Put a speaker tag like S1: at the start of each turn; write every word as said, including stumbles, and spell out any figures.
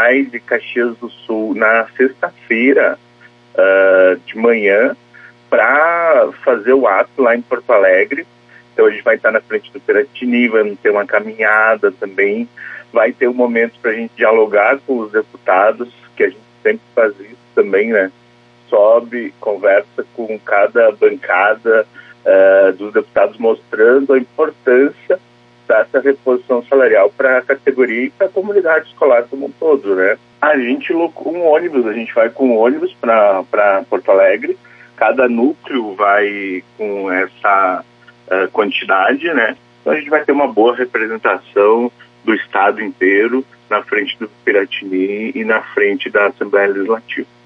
S1: vai de Caxias do Sul na sexta-feira uh, de manhã para fazer o ato lá em Porto Alegre. Então a gente vai estar na frente do Piratini, vai ter uma caminhada também, vai ter um momento para a gente dialogar com os deputados, que a gente sempre faz isso também, né? Sobe, conversa com cada bancada uh, dos deputados, mostrando a importância dessa reposição salarial para a categoria e para a comunidade escolar como um todo, né? A gente locou um ônibus, a gente vai com um ônibus para Porto Alegre, cada núcleo vai com essa uh, quantidade, né? Então a gente vai ter uma boa representação do estado inteiro na frente do Piratini e na frente da Assembleia Legislativa.